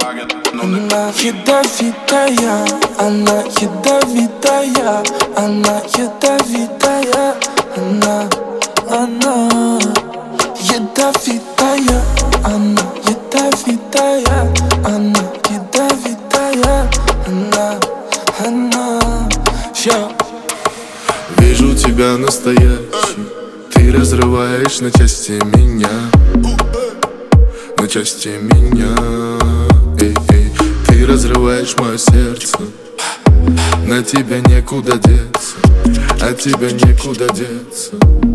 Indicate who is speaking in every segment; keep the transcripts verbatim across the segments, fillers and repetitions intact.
Speaker 1: Она ядовитая, она ядовитая, она ядовитая, она, она ядовитая, она ядовитая, она ядовитая, она, она. Yeah.
Speaker 2: Вижу тебя настоящий, ты разрываешь на части меня, на части меня. Эй, эй, ты разрываешь мое сердце, на тебя некуда деться, от тебя некуда деться.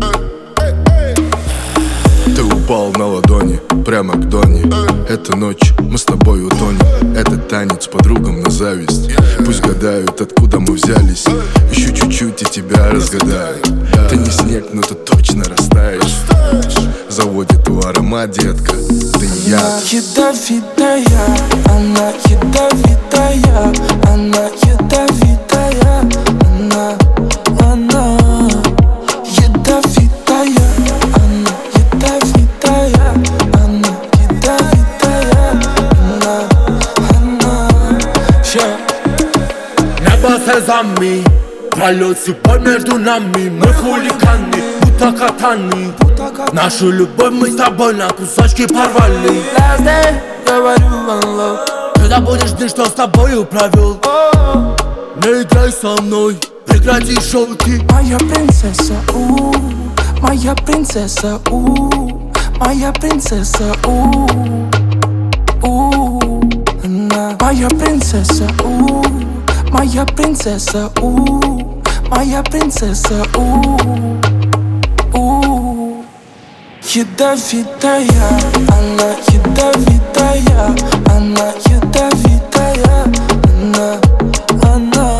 Speaker 2: Ты упал на ладони, прямо к Доне. Эта ночь мы с тобой утонем. Этот танец подругам на зависть. Пусть гадают, откуда мы взялись. Еще чуть-чуть и тебя разгадаю. Ты не снег, но ты точно растаешь. Заводит твой аромат, детка, ты не яд.
Speaker 1: Она ядовитая, она ядовитая, она ядовитая, она, она ядовитая, она ядовитая, она ядовитая, она, она. Yeah.
Speaker 3: Небо сезами, пролет судьбой между нами. Мы хулиганы, будто катаны. Нашу любовь мы с тобой на кусочки порвали.
Speaker 1: Last day, говорю one love.
Speaker 3: Когда будешь день, что с тобою провел, не играй со мной, прекрати шутки.
Speaker 1: Моя принцесса, у, моя принцесса, у, моя принцесса, у, у, она. Моя принцесса, у, моя принцесса, у, моя принцесса, у, у. Ядовитая, она ядовитая, она ядовитая, она, она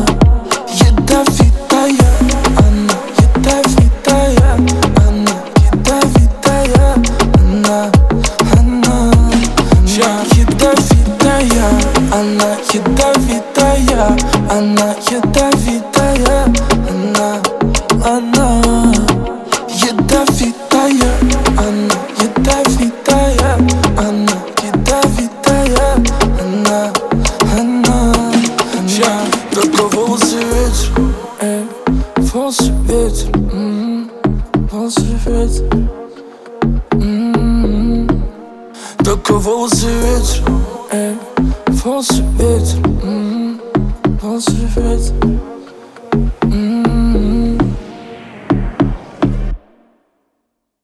Speaker 1: ядовитая, она ядовитая, она ядовитая, она, она. Я ядовитая, она ядовитая, она ядовитая, она, она ядовитая, она ядовитая, она ядовитая, она, она. Я только волосы ветер, э, волосы ветер, м-м, волосы ветер, м-м, только волосы ветер, э, волосы ветер.